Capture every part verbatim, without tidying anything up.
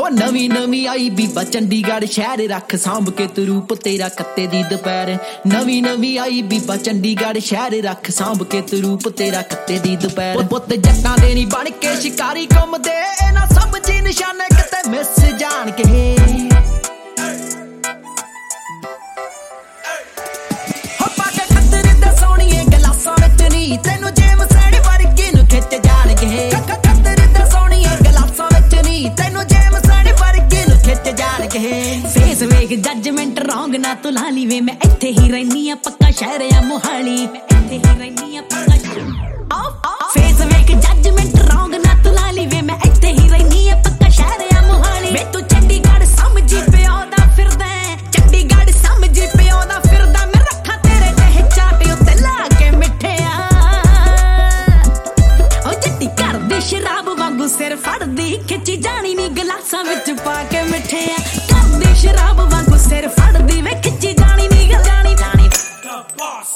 ਨਵੀਂ ਨਵੀਂ ਆਈ ਬੀਬਾ ਚੰਡੀਗੜ੍ਹ ਸ਼ਹਿਰ, ਰੱਖ ਸਾਂਭ ਕੇ ਤੂੰ ਰੂਪ ਤੇਰਾ ਕੱਤੇ ਦੀ ਦੁਪਹਿਰ। ਨਵੀਂ ਨਵੀਂ ਆਈ ਬੀਬਾ ਚੰਡੀਗੜ੍ਹ ਸ਼ਹਿਰ, ਰੱਖ ਸਾਂਭ ਕੇ ਤੂੰ ਰੂਪ ਤੇਰਾ ਕੱਤੇ ਦੀ ਦੁਪਹਿਰ। ਪੁੱਤ ਜੱਟਾਂ ਦੇ ਨੀ ਬਣ ਕੇ ਸ਼ਿਕਾਰੀ ਘੁੰਮਦੇ, ਇਹਨਾਂ ਸਭ ਜੀ ਨਿਸ਼ਾਨੇ ਕਿਤੇ ਮਿਸ ਜਾਣਗੇ। ਹੋ ਪਾ ਕੇ ਖੱਦਰ ਦੇ ਸੋਹਣੀਏ ਗਲਾਸਾਂ ਵਿੱਚ ਨੀ, ਤੈਨੂੰ ਜੇਮਸ ਐਂਡ ਵਰਗੀ ਨੂੰ ਖਿੱਚ ਜਾਣਗੇ। ਖੱਦਰ ਦੇ ਸੋਹਣੀਏ ਗਲਾਸਾਂ ਵਿੱਚ ਨੀ, ਤੈਨੂੰ ਜੇਮਸ ਐਂਡ ਵਰਗੀ ਨੂੰ ਖਿੱਚ ਜਾਣਗੇ। ਫੇਸ ਵੇਖ ਜੱਜਮੈਂਟ ਰੌਂਗ ਨਾ ਤੂੰ ਲਾ ਲਈ ਵੇ, ਮੈਂ ਇੱਥੇ ਹੀ ਰਹਿਨੀ ਆ ਪੱਕਾ ਸ਼ਹਿਰ ਆ ਮੋਹਾਲੀ, ਮੈਂ ਇੱਥੇ ਹੀ ਰਹਿਨੀ ਆ ਪੱਕਾ ਸ਼ਹਿਰ। ਫੇਸ ਵੇਖ ਜੱਜਮੈਂਟ ਰੌਂਗ ਨਾ ਤੂੰ ਲਾ ਲਈ ਵੇ, ਮੈਂ ਇੱਥੇ ਹੀ ਰਹਿਨੀ ਆ ਪੱਕਾ ਸ਼ਹਿਰ ਆ ਮੋਹਾਲੀ। ਵੇ ਤੂੰ ਚੰਡੀਗੜ੍ਹ ਸਮਝੀ ਪਿਓ ਦਾ ਫਿਰਦਾ, ਚੰਡੀਗੜ੍ਹ ਸਮਝੀ ਪਿਓ ਦਾ ਫਿਰਦਾ। ਮੈਂ ਰੱਖਾਂ ਤੇਰੇ ਤੇ ਚਾਟੇ ਉੱਤੇ ਲਾ ਕੇ ਮਿੱਠਿਆ, ਉਹ ਜੱਟੀ ਕਰਦੀ ਸ਼ਰਾਬ ਵਾਂਗੂ ਸਿਰ ਫੜਦੀ, ਖਿੱਚੀ ਜਾਣੀ ਨੀ ਗਲਾਸਾਂ ਵਿੱਚ ਪਾ ਕੇ ਮਿੱਠਿਆ। ਕਰਦੀ ਸ਼ਰਾਬ ਵਾਂਗੂ ਸਿਰ ਫੜਦੀ ਵੇ, ਖਿੱਚੀ ਜਾਣੀ ਨੀ ਜਾਣੀ ਜਾਣੀ ਬੌਸ।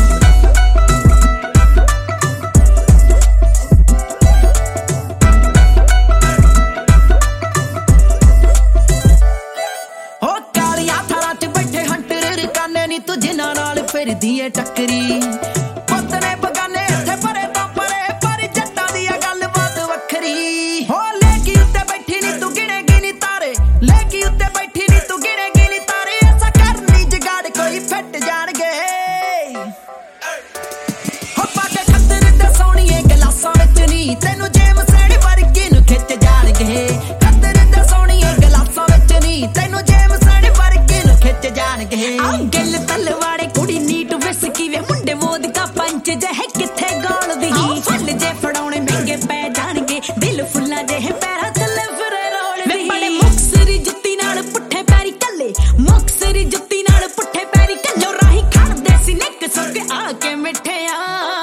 ਹੋ ਕਾਲੀਆਂ ਥਾਰਾਂ 'ਚ ਬੈਠੇ ਹੰਟਰ ਰਕਾਨੇ ਨੀ, ਤੂੰ ਜਿਨ੍ਹਾਂ ਨਾਲ ਫਿਰਦੀ ਏ ਟੱਕਰੀ। ਪੁੱਤ ਨੇ ਬਗਾਨੇ ਇੱਥੇ ਪਰੇ ਤੋਂ ਪਰੇ, ਪਰ ਜੱਟਾਂ ਦੀ ਆ ਗੱਲਬਾਤ ਵੱਖਰੀ। ਹੋ ਲੇਕੀ ਉੱਤੇ ਬੈਠੀ ਨੀ ਤੂੰ ਗਿਣੇਗੀ ਨੀ ਤਾਰੇ, ਲੇਕੀ ਉੱਤੇ ਬੈਠੀ ਨੀ ਤੂੰ ਗਿਣੇਗੀ ਨੀ ਤਾਰੇ। ਐਸਾ ਕਰਨੀ ਜਗਾੜ ਕੋਈ ਫਿੱਟ ਜਾਣਗੇ। ਹੋ ਪਾ ਕੇ ਖੱਦਰ ਦੇ ਸੋਹਣੀਏ ਗਲਾਸਾਂ ਵਿੱਚ ਨੀ, ਤੈਨੂੰ ਜੇਮਸ ਐਂਡ ਵਰਗੀ ਨੂੰ ਖਿੱਚ ਜਾਣਗੇ। ਖੱਦਰ ਦੇ ਸੋਹਣੀਏ ਗਲਾਸਾਂ ਵਿੱਚ ਨੀ, ਤੈਨੂੰ ਜੇਮਸ ਐਂਡ ਵਰਗੀ ਨੂੰ ਖਿੱਚ ਜਾਣਗੇ। ਆ ਗਿੱਲ ਤਲਵਾੜੇ ਕੁੜੀ ਨੀਟ ਵਿਸਕੀ ਵੇ, ਮੁੰਡੇ ਵੋਦਕਾ ਪੰਚ ਜਿਹੇ ਕਿੱਥੇ ਗਾਲਦੀ। ਫੁੱਲ ਜੇ ਫੜਾਉਣੇ ਮਹਿੰਗੇ ਪੈ ਜਾਣਗੇ, ਦਿਲ ਫੁੱਲਾਂ ਜਿਹੇ ਪੈਰਾਂ ਥੱਲੇ ਫਿਰੇ ਰੋਲਦੀ। ਵੇ ਬੜੇ ਮੁਕਸਰੀ ਜੁੱਤੀ ਨਾਲ ਪੁੱਠੇ ਪੈਰੀ ਕੱਲੇ, ਮੁਕਸਰੀ ਜੁੱਤੀ ਨਾਲ ਪੁੱਠੇ ਪੈਰੀ ਕੱਲੇ। ਰਾਹੀਂ ਖੜਦੇ ਸੀ ਨਿੱਕ ਸੁੱਕ ਆ ਕੇ ਮਿੱਠਿਆ।